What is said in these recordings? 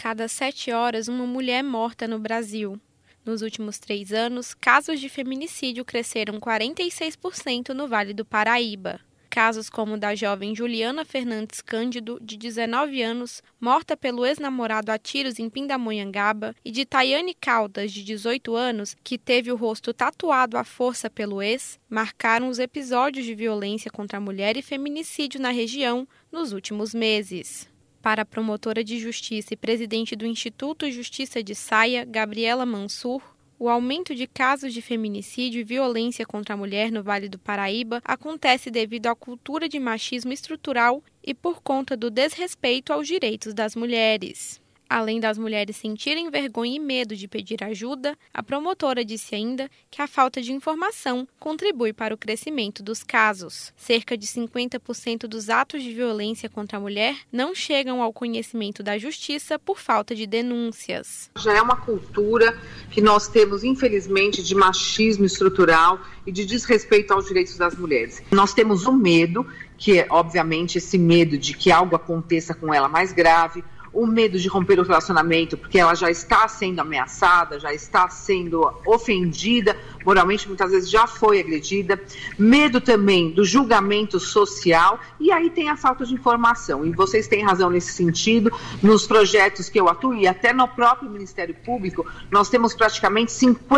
cada 7 horas, uma mulher é morta no Brasil. Nos últimos 3 anos, casos de feminicídio cresceram 46% no Vale do Paraíba. Casos como o da jovem Juliana Fernandes Cândido, de 19 anos, morta pelo ex-namorado a tiros em Pindamonhangaba, e de Tayane Caldas, de 18 anos, que teve o rosto tatuado à força pelo ex, marcaram os episódios de violência contra a mulher e feminicídio na região nos últimos meses. Para a promotora de justiça e presidente do Instituto Justiça de Saia, Gabriela Mansur, o aumento de casos de feminicídio e violência contra a mulher no Vale do Paraíba acontece devido à cultura de machismo estrutural e por conta do desrespeito aos direitos das mulheres. Além das mulheres sentirem vergonha e medo de pedir ajuda, a promotora disse ainda que a falta de informação contribui para o crescimento dos casos. Cerca de 50% dos atos de violência contra a mulher não chegam ao conhecimento da justiça por falta de denúncias. Já é uma cultura que nós temos, infelizmente, de machismo estrutural e de desrespeito aos direitos das mulheres. Nós temos um medo, que é, obviamente, esse medo de que algo aconteça com ela mais grave, o medo de romper o relacionamento, porque ela já está sendo ameaçada, já está sendo ofendida, moralmente muitas vezes já foi agredida, medo também do julgamento social, e aí tem a falta de informação, e vocês têm razão nesse sentido. Nos projetos que eu atuo, e até no próprio Ministério Público, nós temos praticamente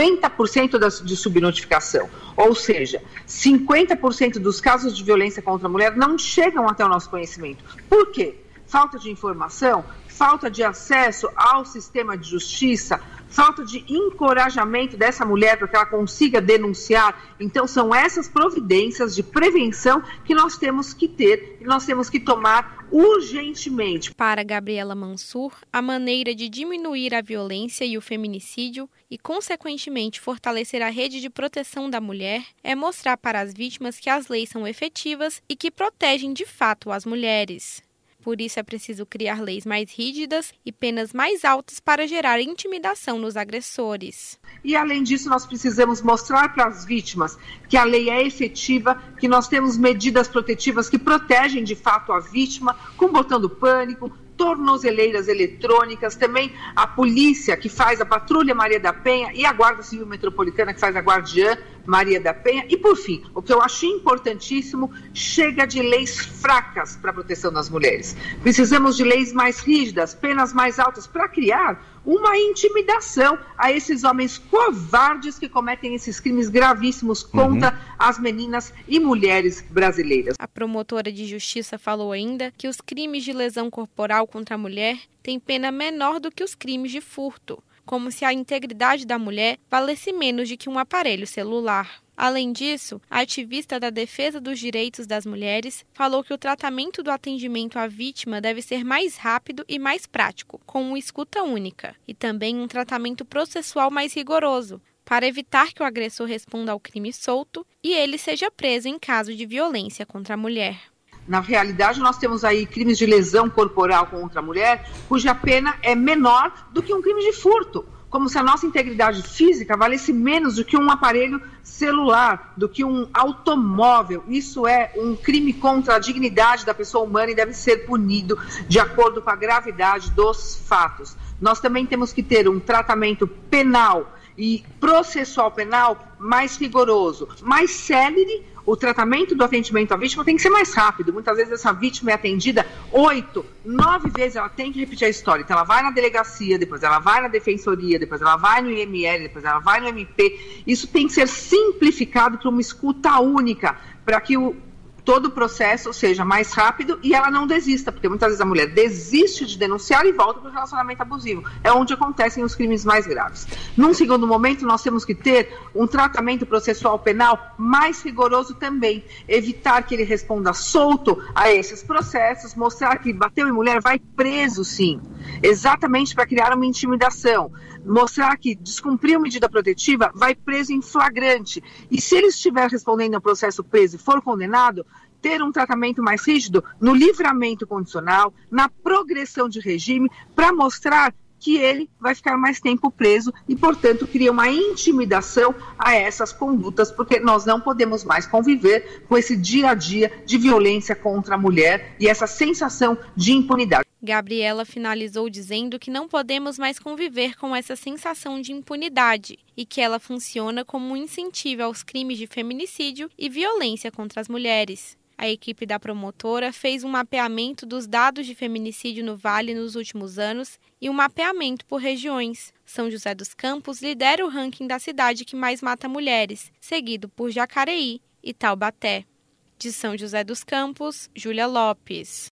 50% de subnotificação, ou seja, 50% dos casos de violência contra a mulher não chegam até o nosso conhecimento. Por quê? Falta de informação, falta de acesso ao sistema de justiça, falta de encorajamento dessa mulher para que ela consiga denunciar. Então, são essas providências de prevenção que nós temos que ter e nós temos que tomar urgentemente. Para Gabriela Mansur, a maneira de diminuir a violência e o feminicídio e, consequentemente, fortalecer a rede de proteção da mulher é mostrar para as vítimas que as leis são efetivas e que protegem de fato as mulheres. Por isso é preciso criar leis mais rígidas e penas mais altas para gerar intimidação nos agressores. E, além disso, nós precisamos mostrar para as vítimas que a lei é efetiva, que nós temos medidas protetivas que protegem de fato a vítima, com botão do pânico, tornozeleiras eletrônicas, também a polícia que faz a Patrulha Maria da Penha e a Guarda Civil Metropolitana que faz a Guardiã Maria da Penha. E, por fim, o que eu acho importantíssimo, chega de leis fracas para a proteção das mulheres. Precisamos de leis mais rígidas, penas mais altas, para criar uma intimidação a esses homens covardes que cometem esses crimes gravíssimos contra as meninas e mulheres brasileiras. A promotora de justiça falou ainda que os crimes de lesão corporal contra a mulher têm pena menor do que os crimes de furto, como se a integridade da mulher valesse menos do que um aparelho celular. Além disso, a ativista da defesa dos direitos das mulheres falou que o tratamento do atendimento à vítima deve ser mais rápido e mais prático, com uma escuta única, e também um tratamento processual mais rigoroso, para evitar que o agressor responda ao crime solto e ele seja preso em caso de violência contra a mulher. Na realidade, nós temos aí crimes de lesão corporal contra a mulher, cuja pena é menor do que um crime de furto, como se a nossa integridade física valesse menos do que um aparelho celular, do que um automóvel. Isso é um crime contra a dignidade da pessoa humana e deve ser punido de acordo com a gravidade dos fatos. Nós também temos que ter um tratamento penal e processual penal mais rigoroso, mais célere. O tratamento do atendimento à vítima tem que ser mais rápido. Muitas vezes essa vítima é atendida 8, 9 vezes, ela tem que repetir a história. Então ela vai na delegacia, depois ela vai na defensoria, depois ela vai no IML, depois ela vai no MP. Isso tem que ser simplificado para uma escuta única, para que todo o processo seja mais rápido e ela não desista, porque muitas vezes a mulher desiste de denunciar e volta para o relacionamento abusivo. É onde acontecem os crimes mais graves. Num segundo momento, nós temos que ter um tratamento processual penal mais rigoroso também. Evitar que ele responda solto a esses processos, mostrar que bateu em mulher vai preso sim, exatamente para criar uma intimidação. Mostrar que descumpriu medida protetiva vai preso em flagrante. E se ele estiver respondendo ao processo preso e for condenado, ter um tratamento mais rígido no livramento condicional, na progressão de regime, para mostrar que ele vai ficar mais tempo preso e, portanto, cria uma intimidação a essas condutas, porque nós não podemos mais conviver com esse dia a dia de violência contra a mulher e essa sensação de impunidade. Gabriela finalizou dizendo que não podemos mais conviver com essa sensação de impunidade e que ela funciona como um incentivo aos crimes de feminicídio e violência contra as mulheres. A equipe da promotora fez um mapeamento dos dados de feminicídio no Vale nos últimos anos e um mapeamento por regiões. São José dos Campos lidera o ranking da cidade que mais mata mulheres, seguido por Jacareí e Taubaté. De São José dos Campos, Júlia Lopes.